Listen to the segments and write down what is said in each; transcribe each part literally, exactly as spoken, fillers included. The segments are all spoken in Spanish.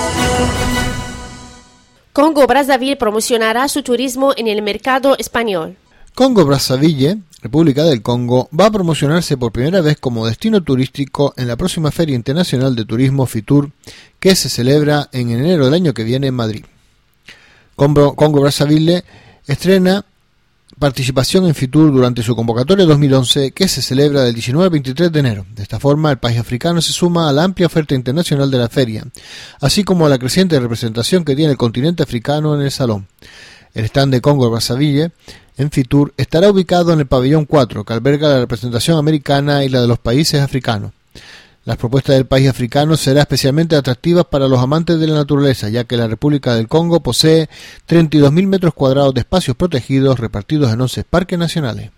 Congo-Brazzaville promocionará su turismo en el mercado español. Congo-Brazzaville, República del Congo, va a promocionarse por primera vez como destino turístico en la próxima Feria Internacional de Turismo FITUR, que se celebra en enero del año que viene en Madrid. Congo-Brazzaville estrena participación en FITUR durante su convocatoria dos mil once, que se celebra del diecinueve al veintitrés de enero. De esta forma, el país africano se suma a la amplia oferta internacional de la feria, así como a la creciente representación que tiene el continente africano en el salón. El stand de Congo-Brazzaville en FITUR estará ubicado en el pabellón cuatro, que alberga la representación americana y la de los países africanos. Las propuestas del país africano serán especialmente atractivas para los amantes de la naturaleza, ya que la República del Congo posee treinta y dos mil metros cuadrados de espacios protegidos repartidos en once parques nacionales.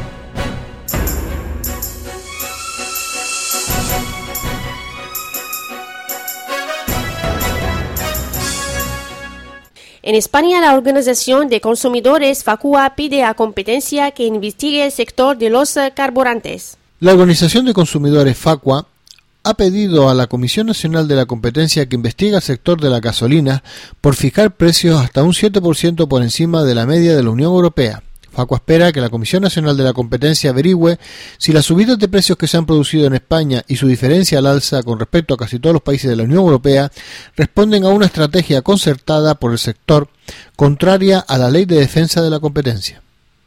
En España, la Organización de Consumidores FACUA pide a competencia que investigue el sector de los carburantes. La Organización de Consumidores FACUA ha pedido a la Comisión Nacional de la Competencia que investigue el sector de la gasolina por fijar precios hasta un siete por ciento por encima de la media de la Unión Europea. FACUA espera que la Comisión Nacional de la Competencia averigüe si las subidas de precios que se han producido en España y su diferencia al alza con respecto a casi todos los países de la Unión Europea responden a una estrategia concertada por el sector contraria a la Ley de Defensa de la Competencia.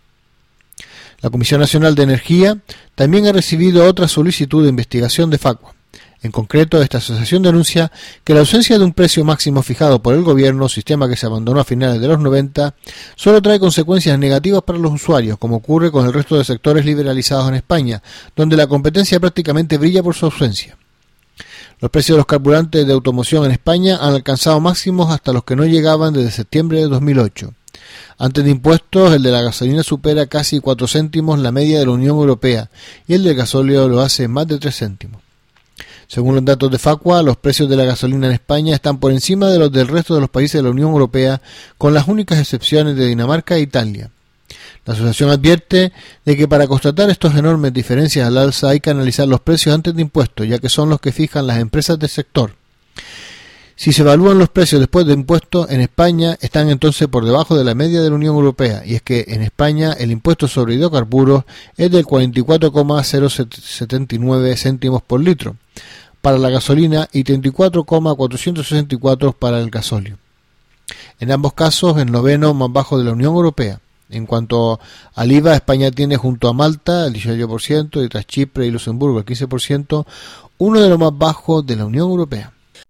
La Comisión Nacional de Energía también ha recibido otra solicitud de investigación de FACUA. En concreto, esta asociación denuncia que la ausencia de un precio máximo fijado por el gobierno, sistema que se abandonó a finales de los noventa, solo trae consecuencias negativas para los usuarios, como ocurre con el resto de sectores liberalizados en España, donde la competencia prácticamente brilla por su ausencia. Los precios de los carburantes de automoción en España han alcanzado máximos hasta los que no llegaban desde septiembre de dos mil ocho. Antes de impuestos, el de la gasolina supera casi cuatro céntimos la media de la Unión Europea y el del gasóleo lo hace más de tres céntimos. Según los datos de FACUA, los precios de la gasolina en España están por encima de los del resto de los países de la Unión Europea, con las únicas excepciones de Dinamarca e Italia. La asociación advierte de que para constatar estas enormes diferencias al alza hay que analizar los precios antes de impuestos, ya que son los que fijan las empresas del sector. Si se evalúan los precios después de impuestos, en España están entonces por debajo de la media de la Unión Europea, y es que en España el impuesto sobre hidrocarburos es del cuarenta y cuatro coma cero setenta y nueve céntimos por litro para la gasolina y treinta y cuatro coma cuatrocientos sesenta y cuatro para el gasóleo. En ambos casos, el noveno más bajo de la Unión Europea. En cuanto al I V A, España tiene junto a Malta el dieciocho por ciento y tras Chipre y Luxemburgo el quince por ciento, uno de los más bajos de la Unión Europea.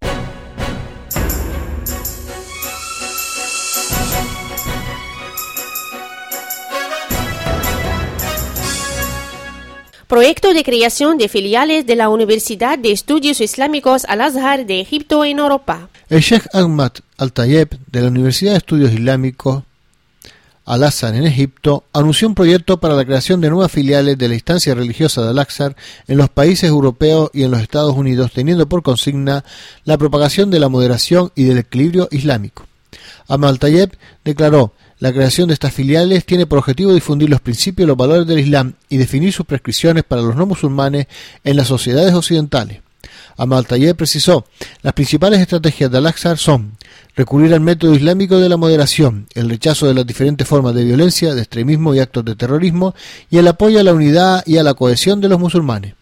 Proyecto de creación de filiales de la Universidad de Estudios Islámicos Al-Azhar de Egipto en Europa. El Sheikh Ahmad Al-Tayeb de la Universidad de Estudios Islámicos Al-Azhar en Egipto anunció un proyecto para la creación de nuevas filiales de la instancia religiosa de Al-Azhar en los países europeos y en los Estados Unidos, teniendo por consigna la propagación de la moderación y del equilibrio islámico. Ahmad Al-Tayeb declaró: la creación de estas filiales tiene por objetivo difundir los principios y los valores del Islam y definir sus prescripciones para los no musulmanes en las sociedades occidentales. Ahmad Al-Tayeb precisó: las principales estrategias de Al-Azhar son recurrir al método islámico de la moderación, el rechazo de las diferentes formas de violencia, de extremismo y actos de terrorismo, y el apoyo a la unidad y a la cohesión de los musulmanes.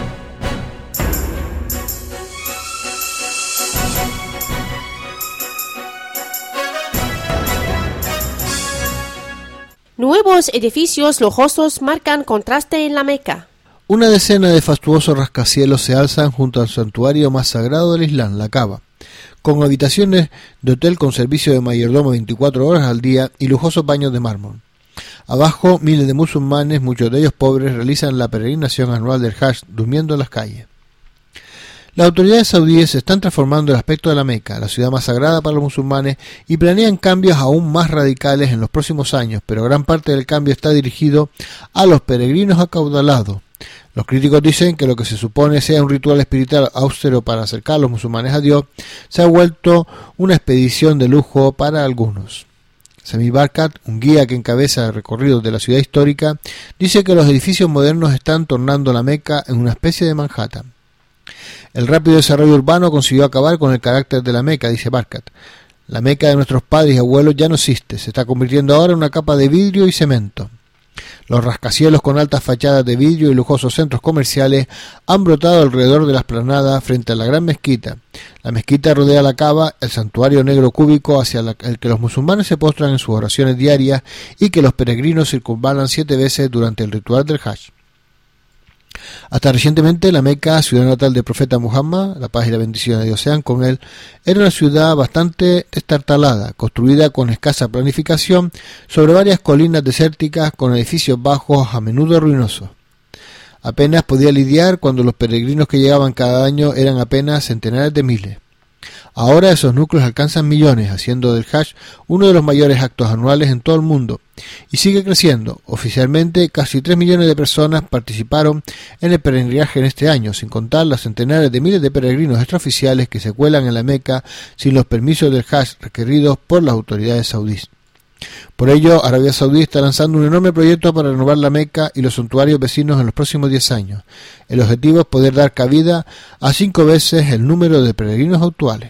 Nuevos edificios lujosos marcan contraste en la Meca. Una decena de fastuosos rascacielos se alzan junto al santuario más sagrado del Islam, la Kaaba, con habitaciones de hotel con servicio de mayordomo veinticuatro horas al día y lujosos baños de mármol. Abajo, miles de musulmanes, muchos de ellos pobres, realizan la peregrinación anual del Hajj durmiendo en las calles. Las autoridades saudíes están transformando el aspecto de la Meca, la ciudad más sagrada para los musulmanes, y planean cambios aún más radicales en los próximos años, pero gran parte del cambio está dirigido a los peregrinos acaudalados. Los críticos dicen que lo que se supone sea un ritual espiritual austero para acercar a los musulmanes a Dios se ha vuelto una expedición de lujo para algunos. Sami Barkat, un guía que encabeza el recorrido de la ciudad histórica, dice que los edificios modernos están tornando la Meca en una especie de Manhattan. El rápido desarrollo urbano consiguió acabar con el carácter de la Meca, dice Barkat. La Meca de nuestros padres y abuelos ya no existe, se está convirtiendo ahora en una capa de vidrio y cemento. Los rascacielos con altas fachadas de vidrio y lujosos centros comerciales han brotado alrededor de la explanada frente a la gran mezquita. La mezquita rodea la Kaaba, el santuario negro cúbico hacia la, el que los musulmanes se postran en sus oraciones diarias y que los peregrinos circunvalan siete veces durante el ritual del Hajj. Hasta recientemente la Meca, ciudad natal del profeta Muhammad, la paz y la bendición de Dios sean con él, era una ciudad bastante destartalada, construida con escasa planificación sobre varias colinas desérticas con edificios bajos a menudo ruinosos. Apenas podía lidiar cuando los peregrinos que llegaban cada año eran apenas centenares de miles. Ahora esos núcleos alcanzan millones, haciendo del Hajj uno de los mayores actos anuales en todo el mundo, y sigue creciendo. Oficialmente, casi tres millones de personas participaron en el peregrinaje en este año, sin contar las centenares de miles de peregrinos extraoficiales que se cuelan en la Meca sin los permisos del Hajj requeridos por las autoridades saudíes. Por ello, Arabia Saudí está lanzando un enorme proyecto para renovar la Meca y los santuarios vecinos en los próximos diez años. El objetivo es poder dar cabida a cinco veces el número de peregrinos actuales.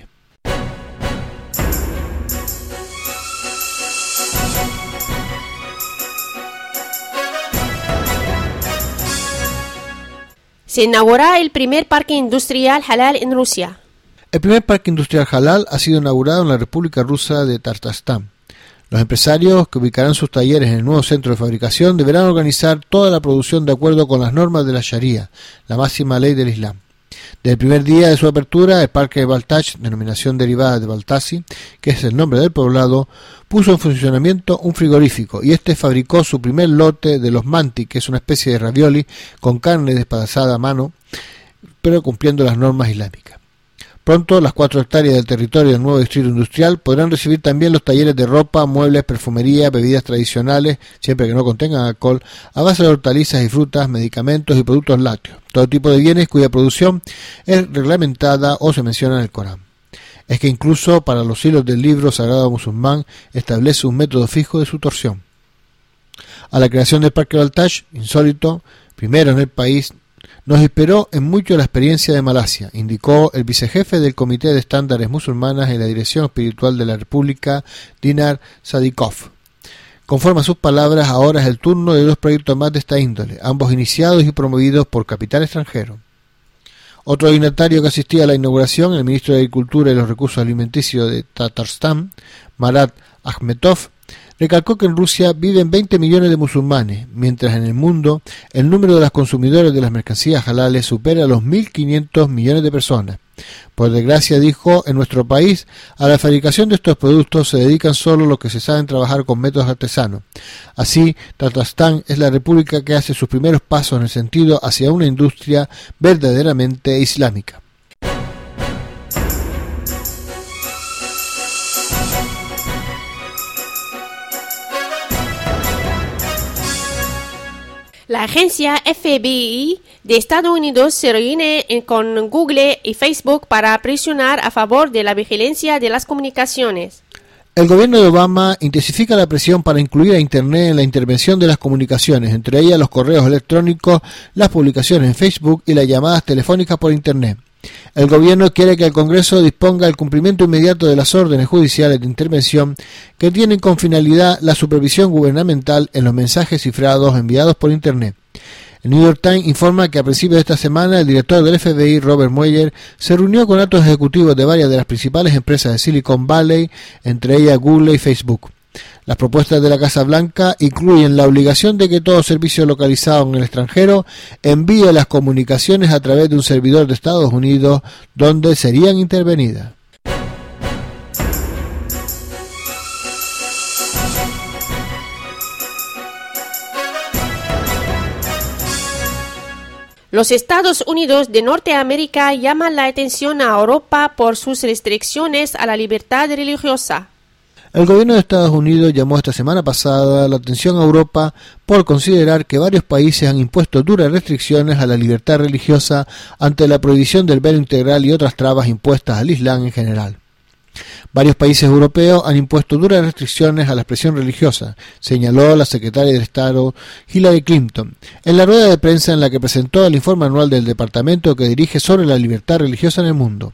Se inaugura el primer parque industrial halal en Rusia. El primer parque industrial halal ha sido inaugurado en la República Rusa de Tatarstan. Los empresarios que ubicarán sus talleres en el nuevo centro de fabricación deberán organizar toda la producción de acuerdo con las normas de la Sharia, la máxima ley del Islam. Desde el primer día de su apertura, el parque de Baltaj, denominación derivada de Baltasi, que es el nombre del poblado, puso en funcionamiento un frigorífico y este fabricó su primer lote de los manti, que es una especie de ravioli con carne despedazada a mano, pero cumpliendo las normas islámicas. Pronto, las cuatro hectáreas del territorio del nuevo distrito industrial podrán recibir también los talleres de ropa, muebles, perfumería, bebidas tradicionales, siempre que no contengan alcohol, a base de hortalizas y frutas, medicamentos y productos lácteos, todo tipo de bienes cuya producción es reglamentada o se menciona en el Corán. Es que incluso para los hilos del libro sagrado musulmán establece un método fijo de su torsión. A la creación del Parque Baltaj, insólito, primero en el país, nos inspiró en mucho la experiencia de Malasia, indicó el vicejefe del Comité de Estándares Musulmanas en la Dirección Espiritual de la República, Dinar Sadikov. Conforme a sus palabras, ahora es el turno de dos proyectos más de esta índole, ambos iniciados y promovidos por capital extranjero. Otro dignatario que asistía a la inauguración, el ministro de Agricultura y los Recursos Alimenticios de Tatarstan, Marat Akhmetov, recalcó que en Rusia viven veinte millones de musulmanes, mientras en el mundo el número de los consumidores de las mercancías halales supera los mil quinientos millones de personas. Por desgracia, dijo, en nuestro país a la fabricación de estos productos se dedican solo los que se saben trabajar con métodos artesanos. Así, Tatarstan es la república que hace sus primeros pasos en el sentido hacia una industria verdaderamente islámica. La agencia F B I de Estados Unidos se reúne con Google y Facebook para presionar a favor de la vigilancia de las comunicaciones. El gobierno de Obama intensifica la presión para incluir a Internet en la intervención de las comunicaciones, entre ellas los correos electrónicos, las publicaciones en Facebook y las llamadas telefónicas por Internet. El gobierno quiere que el Congreso disponga el cumplimiento inmediato de las órdenes judiciales de intervención que tienen con finalidad la supervisión gubernamental en los mensajes cifrados enviados por Internet. El New York Times informa que a principios de esta semana el director del F B I, Robert Mueller, se reunió con altos ejecutivos de varias de las principales empresas de Silicon Valley, entre ellas Google y Facebook. Las propuestas de la Casa Blanca incluyen la obligación de que todo servicio localizado en el extranjero envíe las comunicaciones a través de un servidor de Estados Unidos donde serían intervenidas. Los Estados Unidos de Norteamérica llaman la atención a Europa por sus restricciones a la libertad religiosa. El gobierno de Estados Unidos llamó esta semana pasada la atención a Europa por considerar que varios países han impuesto duras restricciones a la libertad religiosa ante la prohibición del velo integral y otras trabas impuestas al Islam en general. Varios países europeos han impuesto duras restricciones a la expresión religiosa, señaló la secretaria de Estado Hillary Clinton en la rueda de prensa en la que presentó el informe anual del departamento que dirige sobre la libertad religiosa en el mundo.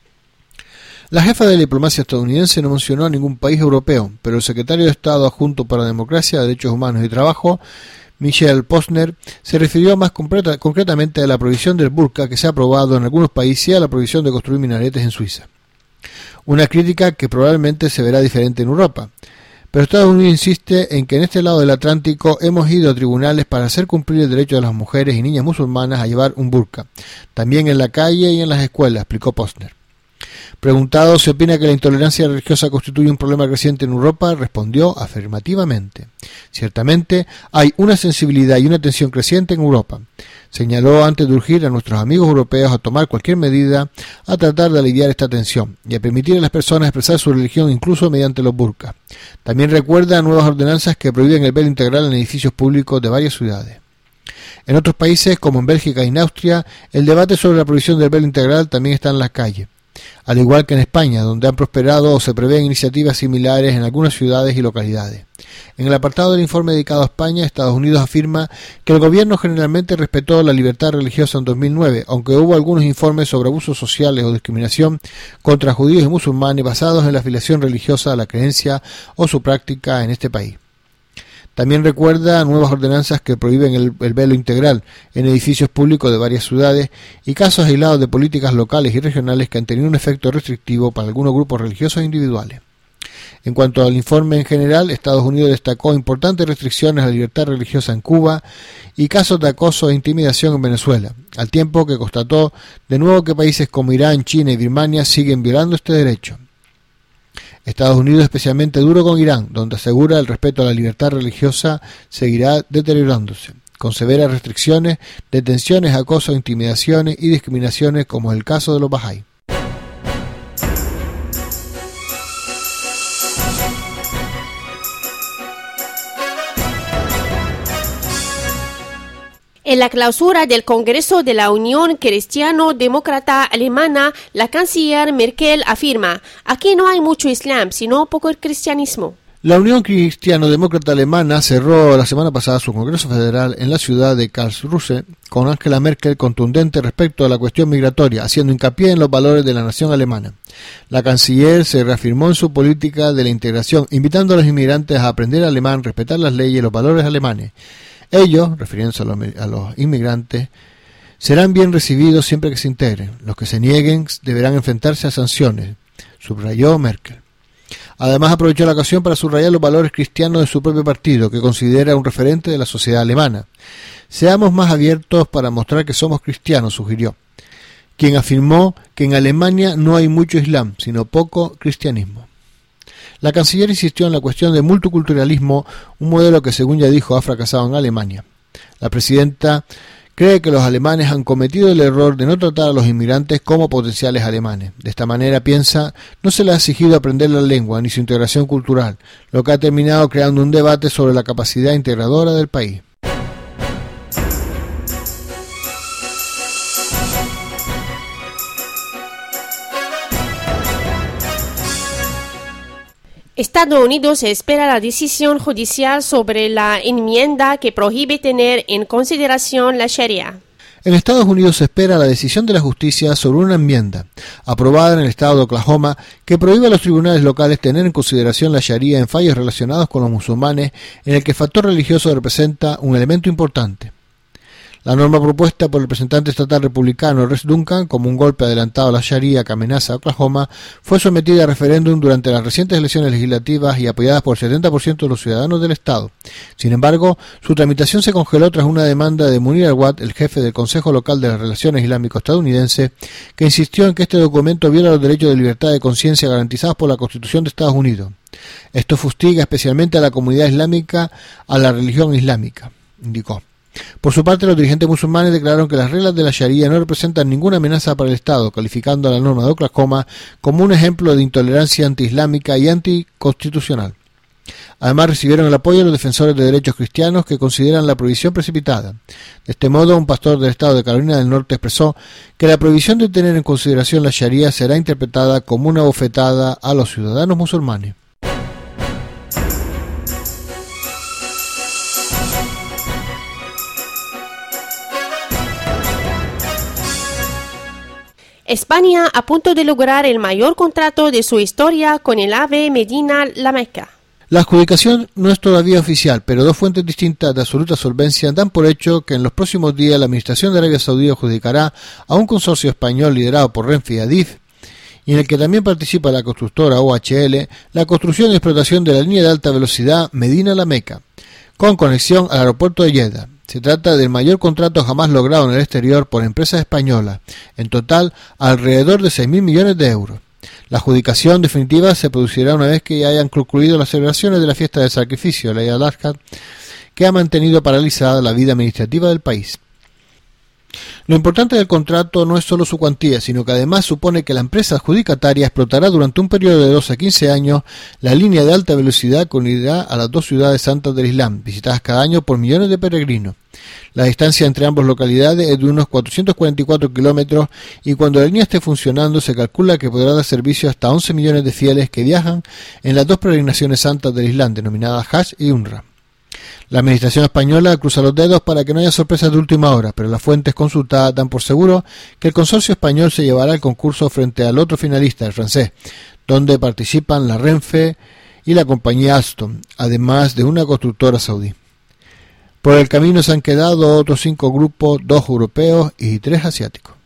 La jefa de la diplomacia estadounidense no mencionó a ningún país europeo, pero el secretario de Estado adjunto para la Democracia, Derechos Humanos y Trabajo, Michel Posner, se refirió más concreta, concretamente a la prohibición del burka que se ha aprobado en algunos países y a la prohibición de construir minaretes en Suiza. Una crítica que probablemente se verá diferente en Europa. Pero Estados Unidos insiste en que en este lado del Atlántico hemos ido a tribunales para hacer cumplir el derecho de las mujeres y niñas musulmanas a llevar un burka, también en la calle y en las escuelas, explicó Posner. Preguntado si opina que la intolerancia religiosa constituye un problema creciente en Europa, respondió afirmativamente. Ciertamente hay una sensibilidad y una tensión creciente en Europa. Señaló antes de urgir a nuestros amigos europeos a tomar cualquier medida a tratar de aliviar esta tensión y a permitir a las personas expresar su religión incluso mediante los burkas. También recuerda nuevas ordenanzas que prohíben el velo integral en edificios públicos de varias ciudades. En otros países, como en Bélgica y en Austria, el debate sobre la prohibición del velo integral también está en las calles. Al igual que en España, donde han prosperado o se prevén iniciativas similares en algunas ciudades y localidades. En el apartado del informe dedicado a España, Estados Unidos afirma que el gobierno generalmente respetó la libertad religiosa en dos mil nueve, aunque hubo algunos informes sobre abusos sociales o discriminación contra judíos y musulmanes basados en la afiliación religiosa a la creencia o su práctica en este país. También recuerda nuevas ordenanzas que prohíben el, el velo integral en edificios públicos de varias ciudades y casos aislados de políticas locales y regionales que han tenido un efecto restrictivo para algunos grupos religiosos individuales. En cuanto al informe en general, Estados Unidos destacó importantes restricciones a la libertad religiosa en Cuba y casos de acoso e intimidación en Venezuela, al tiempo que constató de nuevo que países como Irán, China y Birmania siguen violando este derecho. Estados Unidos especialmente duro con Irán, donde asegura el respeto a la libertad religiosa seguirá deteriorándose, con severas restricciones, detenciones, acoso, intimidaciones y discriminaciones como es el caso de los Bahá'í. En la clausura del Congreso de la Unión Cristiano-Demócrata Alemana, la canciller Merkel afirma: aquí no hay mucho islam, sino poco cristianismo. La Unión Cristiano-Demócrata Alemana cerró la semana pasada su Congreso Federal en la ciudad de Karlsruhe con Angela Merkel contundente respecto a la cuestión migratoria, haciendo hincapié en los valores de la nación alemana. La canciller se reafirmó en su política de la integración, invitando a los inmigrantes a aprender alemán, respetar las leyes y los valores alemanes. Ellos, refiriéndose a los, a los inmigrantes, serán bien recibidos siempre que se integren. Los que se nieguen deberán enfrentarse a sanciones, subrayó Merkel. Además aprovechó la ocasión para subrayar los valores cristianos de su propio partido, que considera un referente de la sociedad alemana. Seamos más abiertos para mostrar que somos cristianos, sugirió, quien afirmó que en Alemania no hay mucho islam, sino poco cristianismo. La canciller insistió en la cuestión del multiculturalismo, un modelo que, según ya dijo, ha fracasado en Alemania. La presidenta cree que los alemanes han cometido el error de no tratar a los inmigrantes como potenciales alemanes. De esta manera, piensa, no se les ha exigido aprender la lengua ni su integración cultural, lo que ha terminado creando un debate sobre la capacidad integradora del país. Estados Unidos espera la decisión judicial sobre la enmienda que prohíbe tener en consideración la Sharia. En Estados Unidos se espera la decisión de la justicia sobre una enmienda aprobada en el estado de Oklahoma que prohíbe a los tribunales locales tener en consideración la Sharia en fallos relacionados con los musulmanes, en el que el factor religioso representa un elemento importante. La norma propuesta por el representante estatal republicano Rex Duncan como un golpe adelantado a la Sharia que amenaza a Oklahoma fue sometida a referéndum durante las recientes elecciones legislativas y apoyada por el setenta por ciento de los ciudadanos del estado. Sin embargo, su tramitación se congeló tras una demanda de Munir al-Wad, el jefe del Consejo Local de las Relaciones Islámico-Estadounidense, que insistió en que este documento viola los derechos de libertad de conciencia garantizados por la Constitución de Estados Unidos. Esto fustiga especialmente a la comunidad islámica, a la religión islámica, indicó. Por su parte, los dirigentes musulmanes declararon que las reglas de la Sharia no representan ninguna amenaza para el Estado, calificando a la norma de Oklahoma como un ejemplo de intolerancia antiislámica y anticonstitucional. Además, recibieron el apoyo de los defensores de derechos cristianos que consideran la prohibición precipitada. De este modo, un pastor del estado de Carolina del Norte expresó que la prohibición de tener en consideración la Sharia será interpretada como una bofetada a los ciudadanos musulmanes. España a punto de lograr el mayor contrato de su historia con el AVE Medina-La Meca. La adjudicación no es todavía oficial, pero dos fuentes distintas de absoluta solvencia dan por hecho que en los próximos días la Administración de Arabia Saudí adjudicará a un consorcio español liderado por Renfe y Adif, y en el que también participa la constructora O H L, la construcción y explotación de la línea de alta velocidad Medina-La Meca, con conexión al aeropuerto de Jeddah. Se trata del mayor contrato jamás logrado en el exterior por empresas españolas, en total alrededor de seis mil millones de euros. La adjudicación definitiva se producirá una vez que hayan concluido las celebraciones de la fiesta del sacrificio, la Eid al-Adha, que ha mantenido paralizada la vida administrativa del país. Lo importante del contrato no es solo su cuantía, sino que además supone que la empresa adjudicataria explotará durante un periodo de doce a quince años la línea de alta velocidad que unirá a las dos ciudades santas del Islam, visitadas cada año por millones de peregrinos. La distancia entre ambas localidades es de unos cuatrocientos cuarenta y cuatro kilómetros y cuando la línea esté funcionando se calcula que podrá dar servicio hasta once millones de fieles que viajan en las dos peregrinaciones santas del Islam, denominadas Hajj y Umrah. La administración española cruza los dedos para que no haya sorpresas de última hora, pero las fuentes consultadas dan por seguro que el consorcio español se llevará el concurso frente al otro finalista, el francés, donde participan la Renfe y la compañía Alstom, además de una constructora saudí. Por el camino se han quedado otros cinco grupos, dos europeos y tres asiáticos.